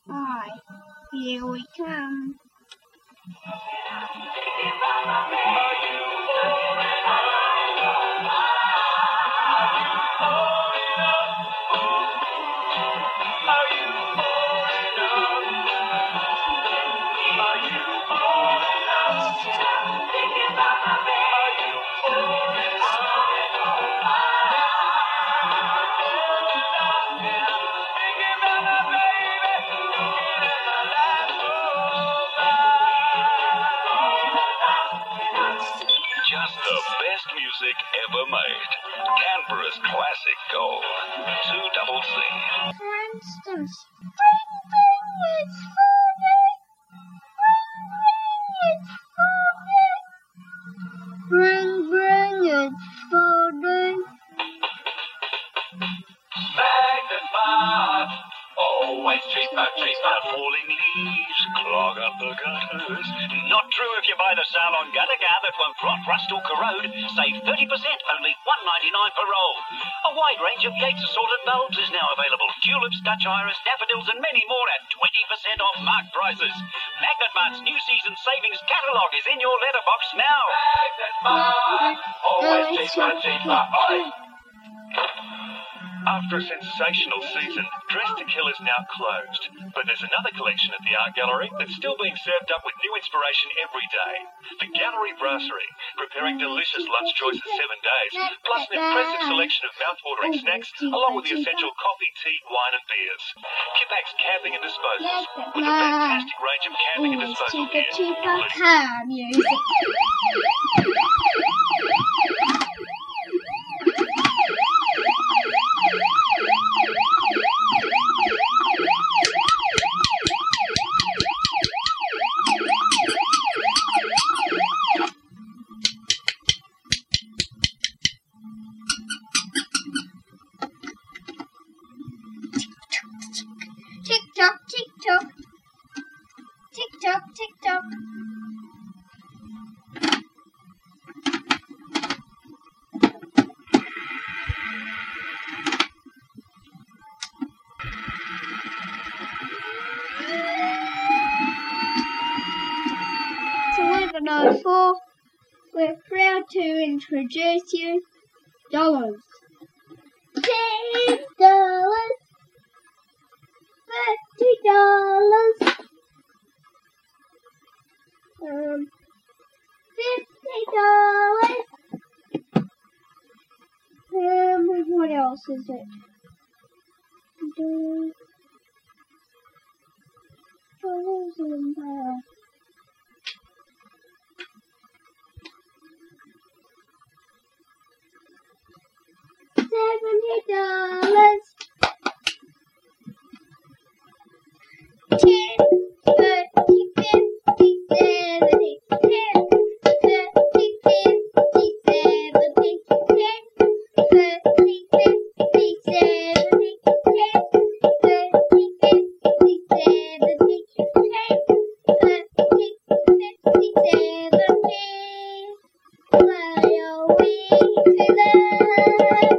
Hi, here we come. Just the best music ever made. Canberra's classic gold. 2CC. For instance, Bring, it's Friday. Magnified. Always cheaper. Falling leaves clog up the gutters. Not true if you buy the Salon Gutter Guard that won't rot, rust or corrode. Save 30%, only $1.99 per roll. A wide range of Yates assorted bulbs is now available. Tulips, Dutch iris, daffodils and many more at 20% off marked prices. Magnet Mart's new season savings catalogue is in your letterbox now. Magnet Mart. Always cheaper. After a sensational season, Dress to Kill is now closed. But there's another collection at the Art Gallery that's still being served up with new inspiration every day. The Gallery Brasserie, preparing delicious lunch choices 7 days, plus an impressive selection of mouth-watering snacks, along with the essential coffee, tea, wine and beers. Kipak's Camping and Disposals, with a fantastic range of camping and disposal gear, including... Tick-tock. So we're proud to introduce you dollars. $10, $30, $50. What else is it? $70. 10, 30, 50, 70, 10, 30, 50, 70, 10, 30, 50, 70, 10, 30, 50, 70, 10, 30, 50, 70. Why are we today?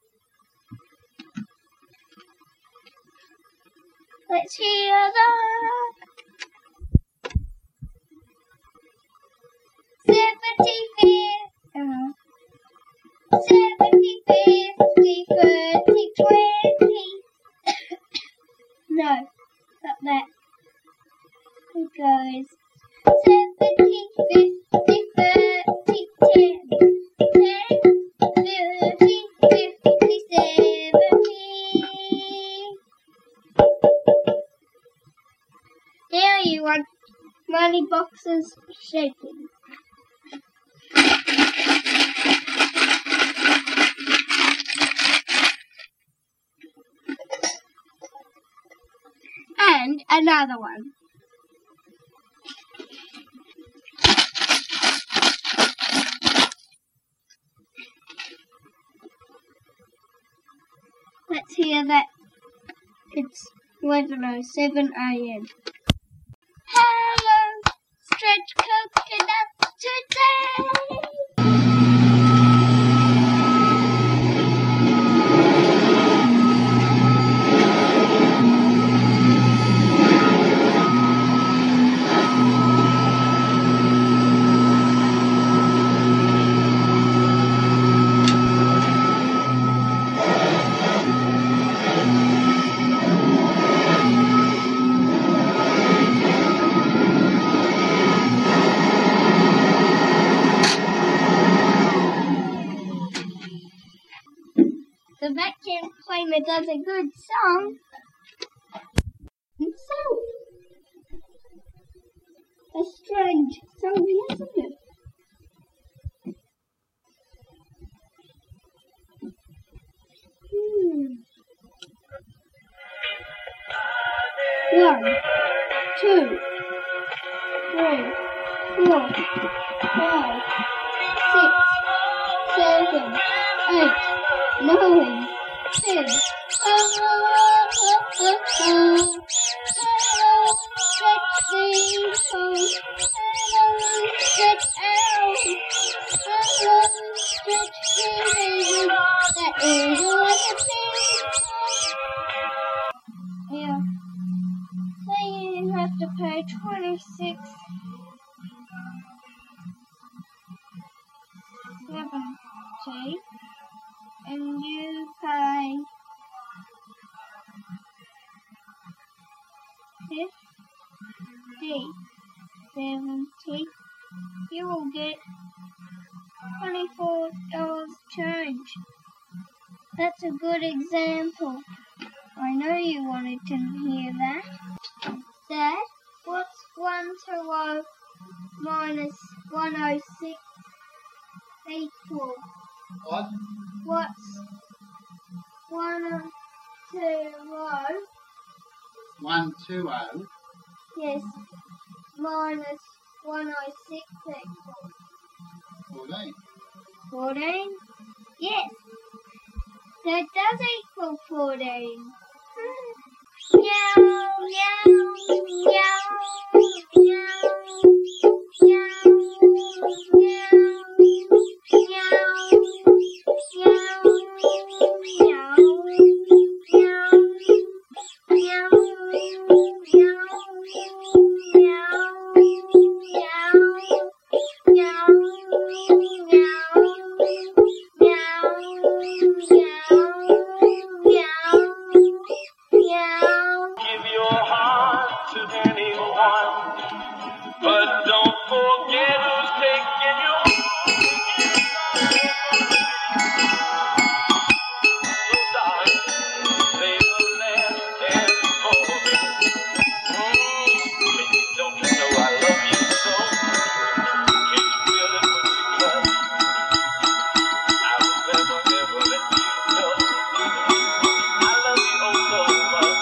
Let's hear that. 70, 50, 30, 20. No, not that. It goes 70, 50, 30, 10. 10, 30, 50, 70. Now you want money boxes shaking. And another one. Let's hear that. It's 11:07 a.m. Hello, stretch coconut today. it does a good song itself. A strange song, isn't it? One, two, 3, 4, 5, 6, 7, 8, 9, 10. Yeah. So you have to pay 26.70, and you pay 50.70. You will get $24 change. That's a good example. I know you wanted to hear that. Dad, what's 120 minus 106 equal? What? What's 120? 120. Yes, minus 106 equal 14. 14? Yes, that does equal 14. Meow, meow, meow, meow, meow, meow, but don't forget who's taking you home. So darling, save the last dance for me. Baby, don't you know I love you so? Can't you feel it when we touch? I will never, ever let you go. I love you oh so much.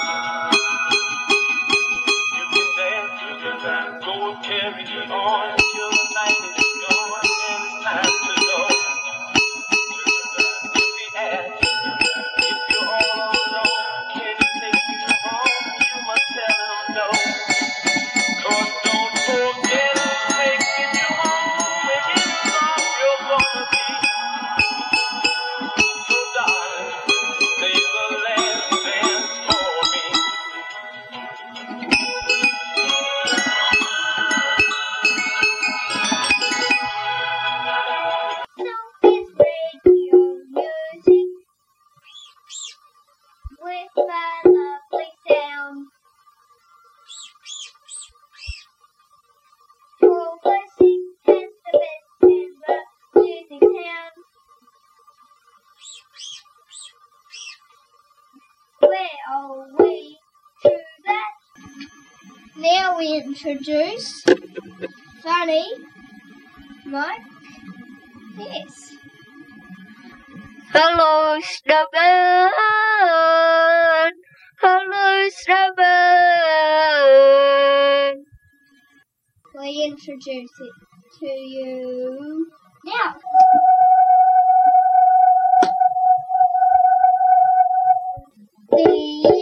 You can dance, go and carry on till the night is gone and it's time to go. If he asks if you're all alone, can he take you home? You must tell him no. 'Cause don't forget who's taking you home and his arms you're gonna be. So darling, save the last dance for me. With my lovely sound. All the sing and the best and the music town. Where are we to that? Now we introduce Funny Mike. Yes. Hello, Snowman. Hello, Snowman. We introduce it to you now. The